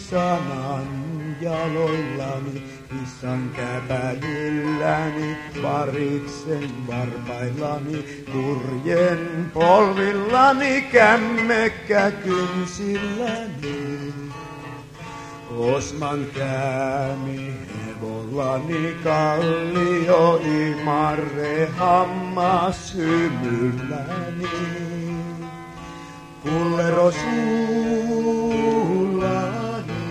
sanan jaloillani, kissan käpäjilläni, variksen varpaillani, kurjen polvillani, kämmekkä kynsilläni. Osman käämi hevollani, kallio imarre hammas hymylläni. Kullero suullani,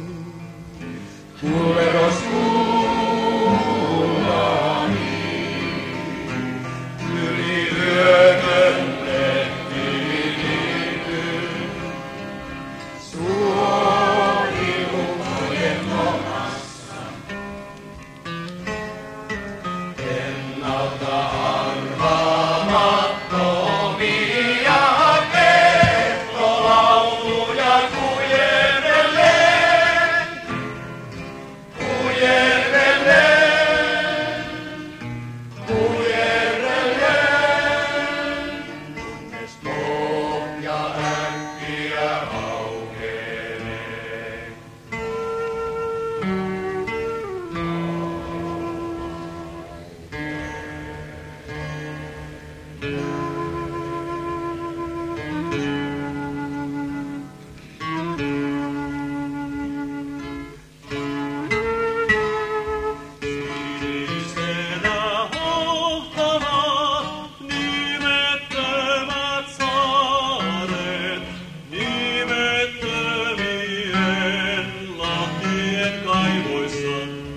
kullero suullani, yli yökön lehti liittyy, suohilumojen lomassa. Ennalta arvaamattomia kehtolauluja kujerrellen, kujerrellen, kujerrellen, kunnes pohja äkkiä aukenee. Sinisenä hohtana nimettömät saaret, nimettömien lahtien kaivoissa.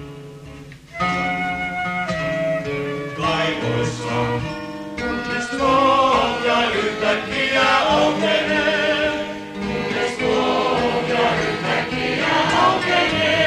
Kaivoissa, kunnes pohja yhtäkkiä aukenee, kunnes pohja yhtäkkiä aukenee.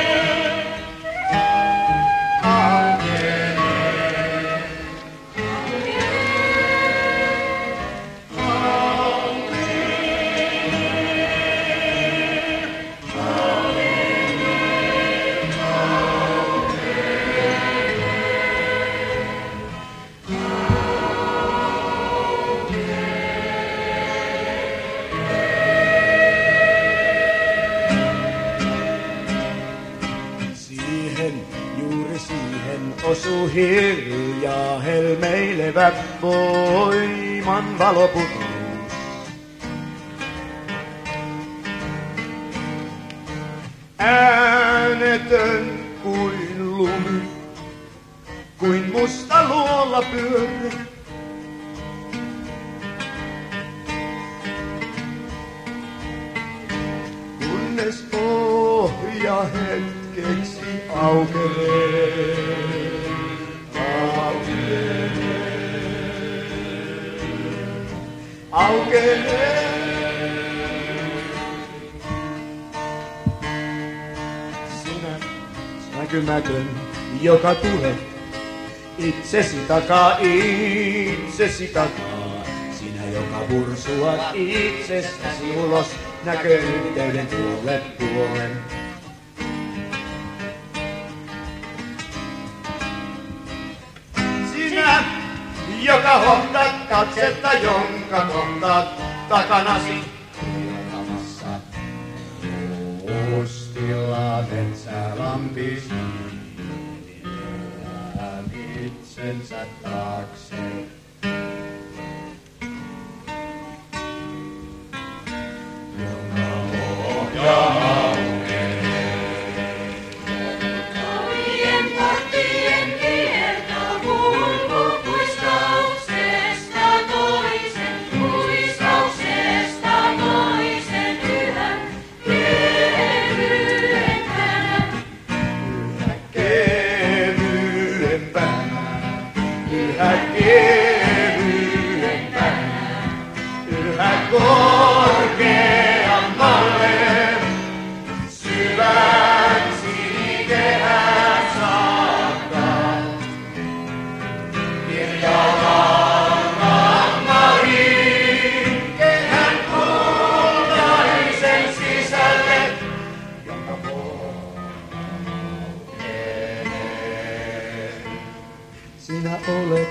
Siihen, juuri siihen osuu hiljaa helmeilevä voiman valoputous. Äänetön kuin lumi, kuin musta luola pyörre. Kunnes pohja hetkeksi aukenee, aukenee, aukenee. Sinä näkymätön, joka tulet itsesi takaa, itsesi takaa. Sinä, joka pursuat itsestäsi ulos, näköyhteyden tuolle puolen. Sinä, joka hohtat katsetta, jonka kohtaat takanasi. Kuolemassa mustilla metsälampis, jää itsensä taakse. Kovien porttien kierto kuuluu kuiskauksesta toisen, kuiskauksesta toisen yhä kevyempänä. Yhä kevyempänä, yhä korkeammalle, syväksi kehään saakka. Kirjalangan mariin, kehän kultaisen sisälle, jonka polkenee. Sinä olet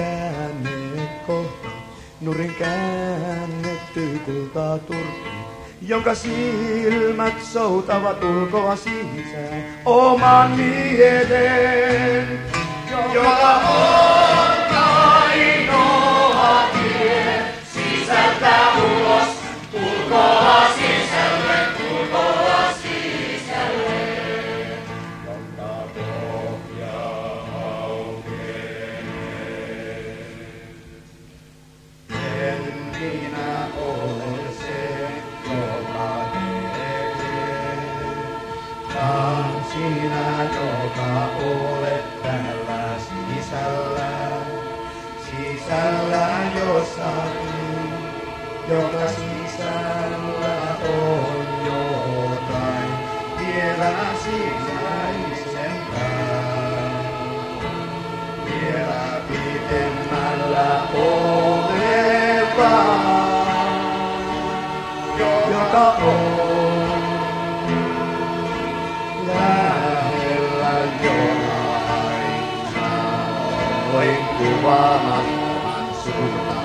käänne kohta, nurin käännetty kultaa turkki, jonka silmät soutavat ulkoa sisään oman mielen, joka on ainoa tie sisältä ulos, ulkoa sisälle, ulkoa sisälle, jonka pohja aukenee. En minä ole se, joka tekee, vaan sinä, joka olet täällä sisällä, sisällä jossakin, joka sisällä on jotain vielä sisäisempää, vielä pitemmällä olevaa, joka on lähellä jotain, sanoin kuvaamattoman suurta.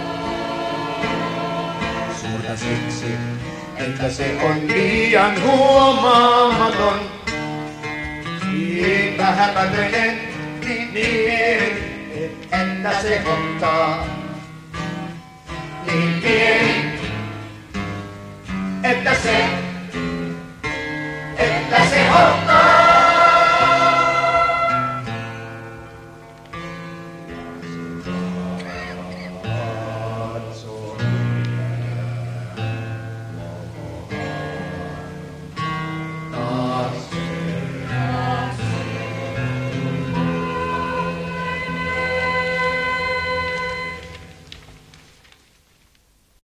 Suurta siksi, että se on liian huomaamaton, niin vähäpätöinen, niin pieni, että se ottaa. Niin pieni, että se ottaa.